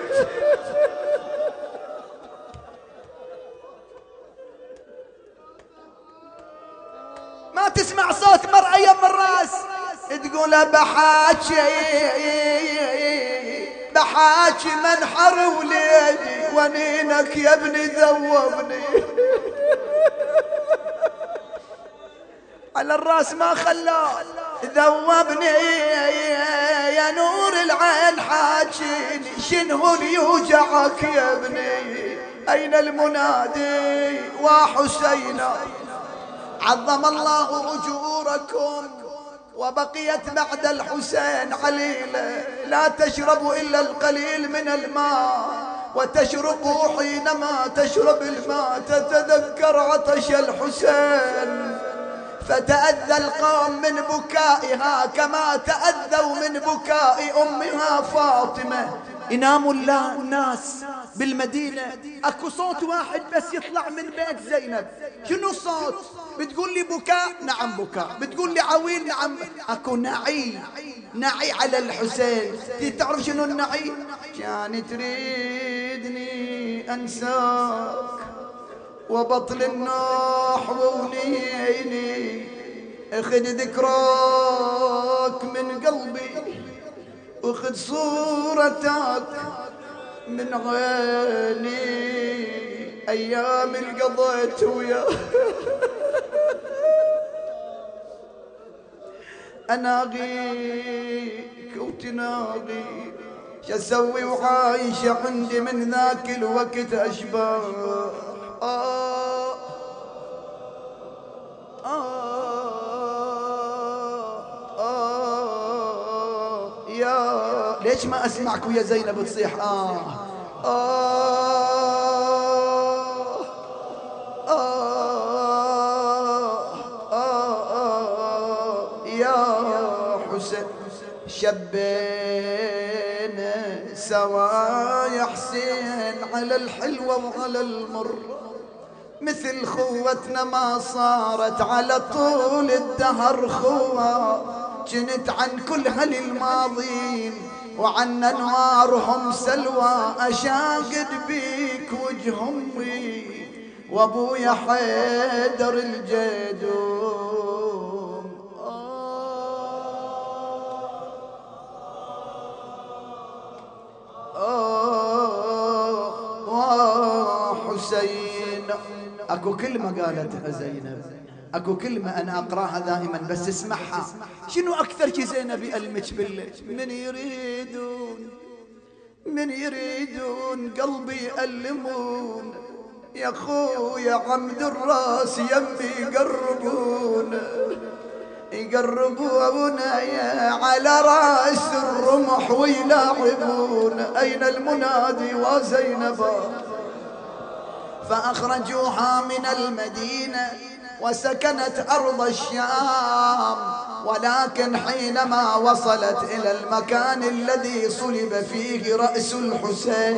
ما تسمع صوت مرأة يم الراس تقول بحاكي منحر وليدي ونينك يا ابني ذوبني. على الراس ما خلاه ذوبني يا نور العين حاجيني، شنو اللي يوجعك يا ابني؟ أين المنادي وحسينا؟ عظم الله أجوركم وبقيت بعد الحسين عليلة، لا تشربوا إلا القليل من الماء وتشربوا حينما تشرب الماء تتذكر عطش الحسين. فتأذى القوم من بكائها كما تأذوا من بكاء أمها فاطمة. يناموا الناس بالمدينة، اكو صوت واحد بس يطلع من بيت زينب. شنو الصوت؟ بتقول لي بكاء؟ نعم بكاء. بتقول لي عويل؟ نعم. اكو نعي، نعي على الحسين. تعرف شنو النعي؟ كانت تريدني انساك وبطل النوح ونيني، اخذ ذكراك من قلبي واخذ صورتك من عيني، ايام اللي قضيت وياك اناغيك وتناغي، شو اسوي وعايشه عندي من ذاك الوقت اشباح. يا ليش ما اسمعك ويا زينب تصيح يا حسين. شبينا سوا يا حسين على الحلوة وعلى المر، مثل خوتنا ما صارت على طول الدهر خوة. جنت عن كل هل الماضين وعن انوارهم سلوى، اشاقد بيك وجه امي وابويا حيدر الجدوم. حسين. اكو كلمة قالتها زينب، اكو كلمة انا اقراها دائما بس اسمعها. شنو اكثر شي زينب يألمك بالليل؟ من يريدون قلبي يألمون، يا خويا عمد الراس يمي يقربون على راس الرمح ويلاعبون. اين المنادي وزينب؟ فأخرجوها من المدينة وسكنت أرض الشام، ولكن حينما وصلت إلى المكان الذي صلب فيه رأس الحسين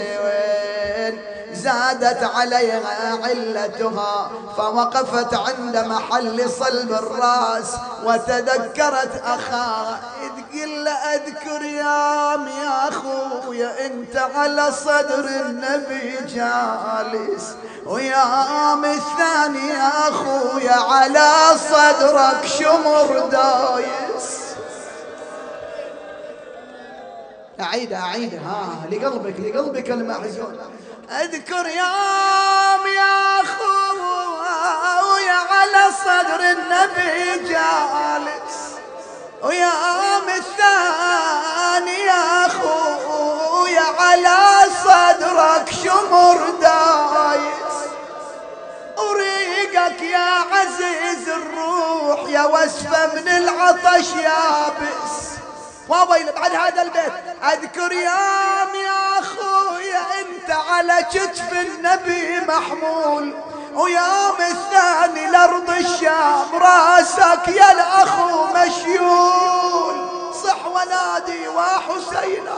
زادت عليها علتها، فوقفت عند محل صلب الرأس وتذكرت أخاها. تقول له أذكر يا أخويا أنت على صدر النبي جالس، ويام الثاني يا أخويا على صدرك شمر دايس. أعيدها لقلبك المحزون. أذكر يا أخويا على صدر النبي جالس، ويام الثاني يا أخويا على صدرك شمر دايس. أريقك يا عزيز الروح يا وسفة من العطش يابس، وابا بعد هذا البيت اذكر يام يا اخويا انت على كتف النبي محمول، ويوم الثاني لارض الشام راسك يا الاخو مشيول، صح ونادي وحسينا.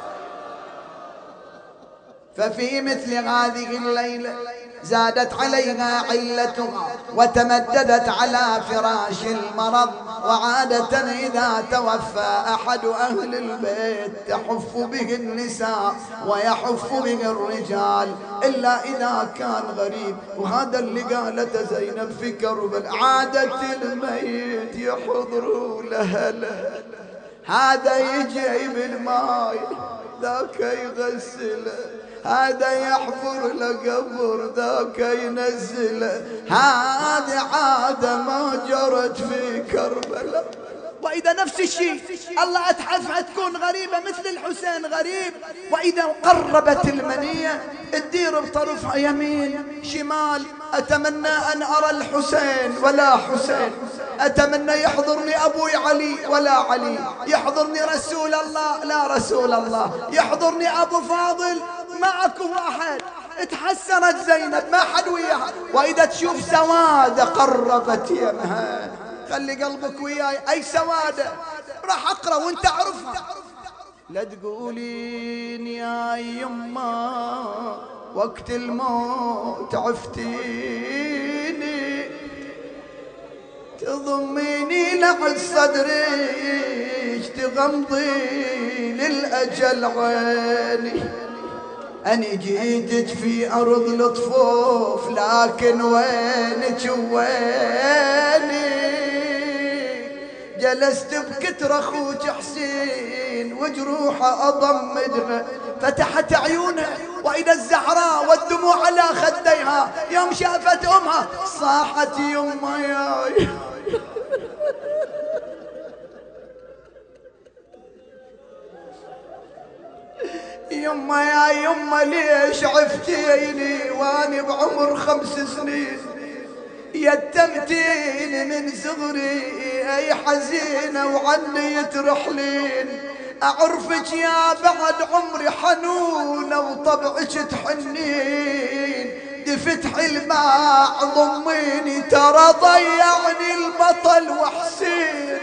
ففي مثل هذه الليلة زادت عليها علتها وتمددت على فراش المرض. وعادة إذا توفى أحد أهل البيت تحف به النساء ويحف به الرجال إلا إذا كان غريب. وهذا اللي قالته زينب في كربلاء، عادة الميت يحضروا لهله، هذا يجيب الماء ذاك يغسله، هذا يحفر لقبر ذاك ينزله، هذه عادة ما جرت في كربلاء. وإذا نفس الشيء الله أتحفها تكون غريبة مثل الحسين غريب، وإذا قربت المنية تدير بطرفها يمين شمال. أتمنى أن أرى الحسين ولا حسين، أتمنى يحضرني أبوي علي ولا علي، يحضرني رسول الله لا رسول الله، يحضرني أبو فاضل معكم أحد. اتحسرت زينب ما حد وياها، وإذا تشوف سوادة قربت يمها خلي قلبك وياي. أي سوادة راح أقرأ وانت أعرفها. لا تقولين يا يما وقت الموت عفتيني، تضميني لعد صدرك تغمضي للأجل عيني. أنا جيتك في أرض الطفوف لكن وينك ويني، جلست بكتر أخوك حسين وجروحه أضمدها، فتحت عيونها وإذا الزهراء والدموع على خديها، يوم شافت أمها صاحت يما ياي يما يا يما ليش عفتيني واني بعمر 5 سنين، يتمتيني من صغري اي حزينة وعني ترحلين، اعرفك يا بعد عمري حنونة وطبعك تحنين، دفتح الماء ضميني ترى ضيعني البطل وحسين.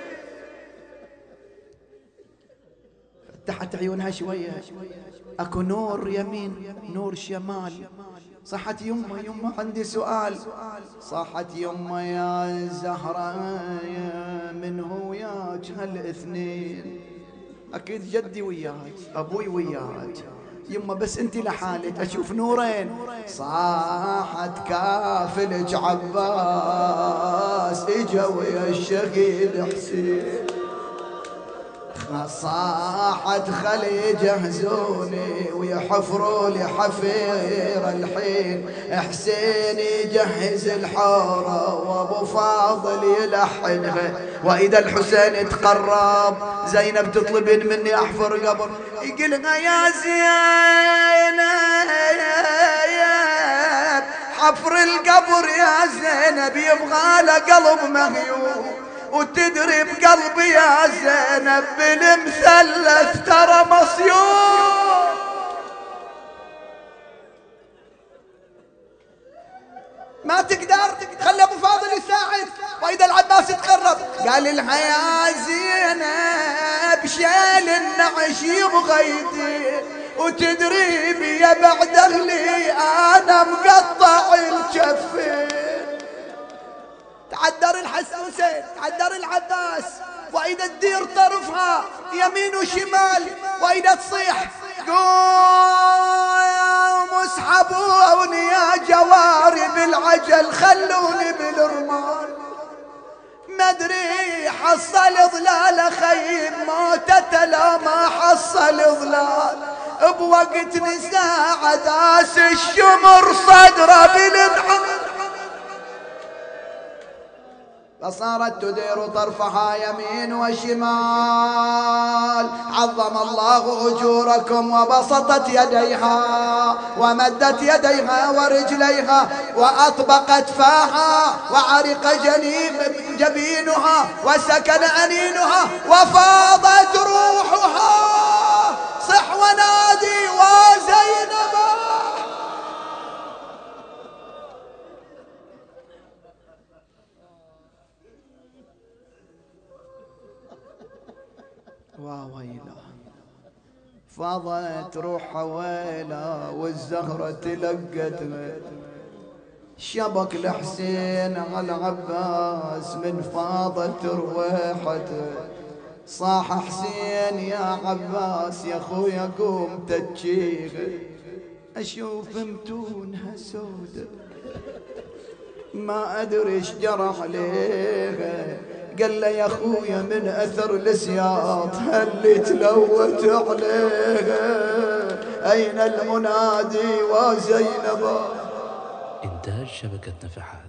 فتحت عيونها شوية اكو نور يمين نور شمال. صحت يمه يمه عندي سؤال، صحت يمه يا زهرة من هو وياك هالاثنين؟ اكيد جدي وياك ابوي وياك يمه، بس انت لحالك اشوف نورين. صاحت كافلك عباس اجا ويا الشهيد حسين، صاحت خلي يجهزوني ويحفروا لي حفير الحين، حسين يجهز الحارة وابو فاضل يلحنها. واذا الحسين تقرب زينب تطلبين مني احفر قبر، يقلها يا زينب حفر القبر يا زينب يبغى له قلب مهيوب، وتدري بقلبي يا زينب بالمثلث ترى مصيوب. ما تقدر خلي ابو فاضل يساعد. واذا العباس يتقرب قال لها يا زينب شال النعش يبغى يدير، وتدري بي بعد اهلي انا مقطع الكفين. تعذر الحسين تعذر العباس، واذا تدير طرفها يمين وشمال، واذا تصيح قوم اسحبوني يا جواري بالعجل خلوني بالرمال. ما ادري حصل ظلال خيم موتة لا ما حصل ظلال، بوقت نزاع داس الشمر صدره بالنعم. فصارت تدير طرفها يمين وشمال. عظم الله أجوركم وبسطت يديها ومدت يديها ورجليها وأطبقت فاها وعرق جبينها وسكن أنينها وفاضت روحها. صح ونادي وزينب. وويلا فاضت روحها ويلا والزهرة تلقت شبك الحسين على عباس من فاضت رويحته. صاح حسين يا عباس يا خويا قوم تجيغ اشوف متونها سودة ما ادري ايش جرى عليها. قال له يا خويا من اثر السياط اللي تلوت عليها. اين المنادي وزينب. إنتاج شبكة نفحات.